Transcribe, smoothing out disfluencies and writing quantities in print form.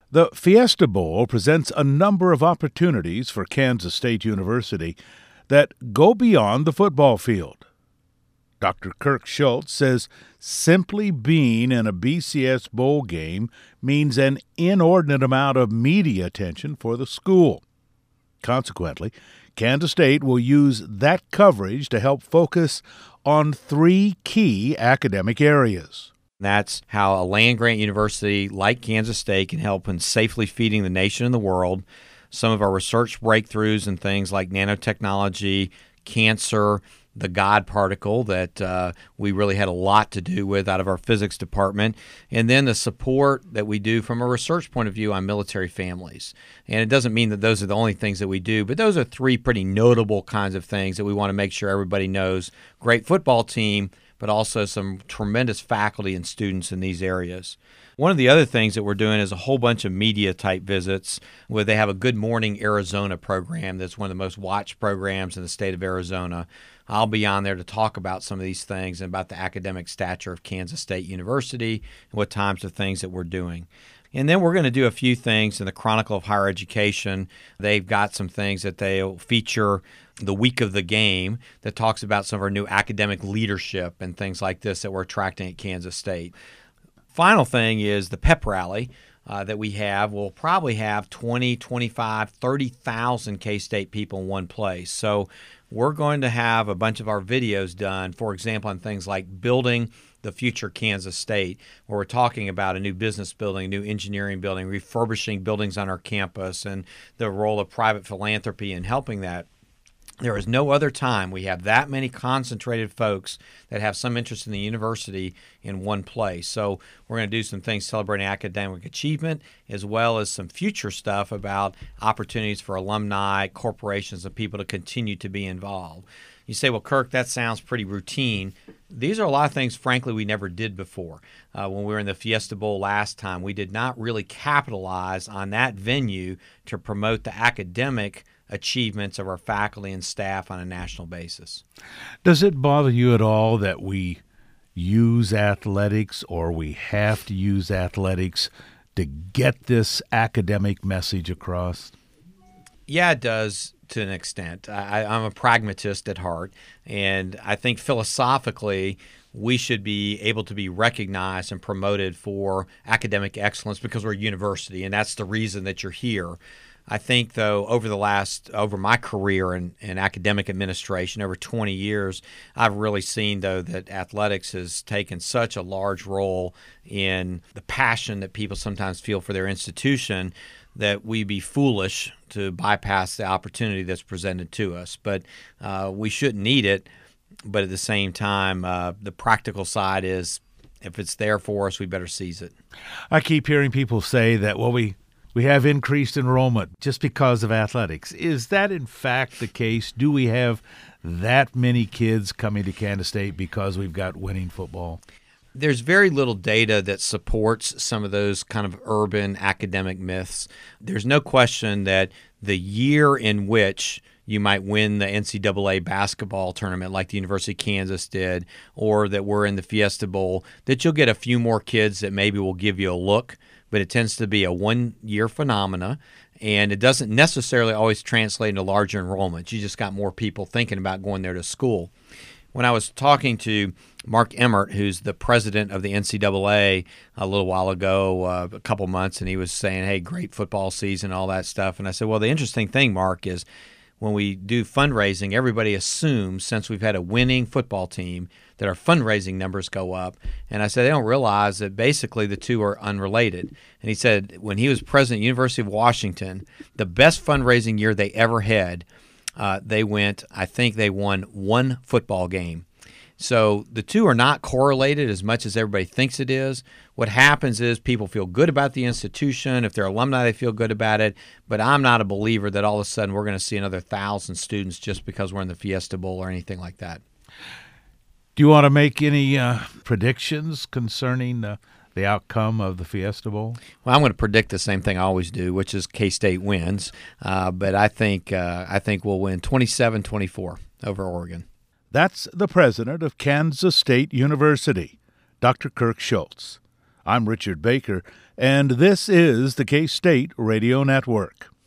The Fiesta Bowl presents a number of opportunities for Kansas State University that go beyond the football field. Dr. Kirk Schultz says simply being in a BCS bowl game means an inordinate amount of media attention for the school. Consequently, Kansas State will use that coverage to help focus on three key academic areas. That's how a land-grant university like Kansas State can help in safely feeding the nation and the world. Some of our research breakthroughs in things like nanotechnology, cancer, the God particle that we really had a lot to do with out of our physics department, and then the support that we do from a research point of view on military families. And it doesn't mean that those are the only things that we do, but those are three pretty notable kinds of things that we want to make sure everybody knows. Great football team, but also some tremendous faculty and students in these areas. One of the other things that we're doing is a whole bunch of media-type visits where they have a Good Morning Arizona program that's one of the most watched programs in the state of Arizona. I'll be on there to talk about some of these things and about the academic stature of Kansas State University and what types of things that we're doing. And then we're going to do a few things in the Chronicle of Higher Education. They've got some things that they'll feature the week of the game that talks about some of our new academic leadership and things like this that we're attracting at Kansas State. Final thing is the pep rally that we have. We'll probably have 20, 25, 30,000 K-State people in one place. So we're going to have a bunch of our videos done, for example, on things like building the future Kansas State, where we're talking about a new business building, a new engineering building, refurbishing buildings on our campus, and the role of private philanthropy in helping that. There is no other time we have that many concentrated folks that have some interest in the university in one place. So we're going to do some things celebrating academic achievement as well as some future stuff about opportunities for alumni, corporations, and people to continue to be involved. You say, well, Kirk, that sounds pretty routine. These are a lot of things, frankly, we never did before. When we were in the Fiesta Bowl last time, we did not really capitalize on that venue to promote the academic achievements of our faculty and staff on a national basis. Does it bother you at all that we use athletics, or we have to use athletics to get this academic message across? Yeah, it does to an extent. I'm a pragmatist at heart, and I think philosophically we should be able to be recognized and promoted for academic excellence because we're a university, and that's the reason that you're here. I think, though, over my career in academic administration, over 20 years, I've really seen, though, that athletics has taken such a large role in the passion that people sometimes feel for their institution that we'd be foolish to bypass the opportunity that's presented to us. But we shouldn't need it. But at the same time, the practical side is if it's there for us, we better seize it. I keep hearing people say that, well, we have increased enrollment just because of athletics. Is that in fact the case? Do we have that many kids coming to Kansas State because we've got winning football? There's very little data that supports some of those kind of urban academic myths. There's no question that the year in which you might win the NCAA basketball tournament like the University of Kansas did, or that we're in the Fiesta Bowl, that you'll get a few more kids that maybe will give you a look, but it tends to be a one-year phenomena, and it doesn't necessarily always translate into larger enrollments. You just got more people thinking about going there to school. When I was talking to Mark Emmert, who's the president of the NCAA a little while ago, a couple months, and he was saying, hey, great football season, all that stuff. And I said, well, the interesting thing, Mark, is when we do fundraising, everybody assumes, since we've had a winning football team, that our fundraising numbers go up. And I said, they don't realize that basically the two are unrelated. And he said when he was president of the University of Washington, the best fundraising year they ever had, I think they won one football game. So the two are not correlated as much as everybody thinks it is. What happens is people feel good about the institution. If they're alumni, they feel good about it. But I'm not a believer that all of a sudden we're going to see another 1,000 students just because we're in the Fiesta Bowl or anything like that. Do you want to make any predictions concerning the outcome of the Fiesta Bowl? Well, I'm going to predict the same thing I always do, which is K-State wins. But I think we'll win 27-24 over Oregon. That's the president of Kansas State University, Dr. Kirk Schultz. I'm Richard Baker, and this is the K-State Radio Network.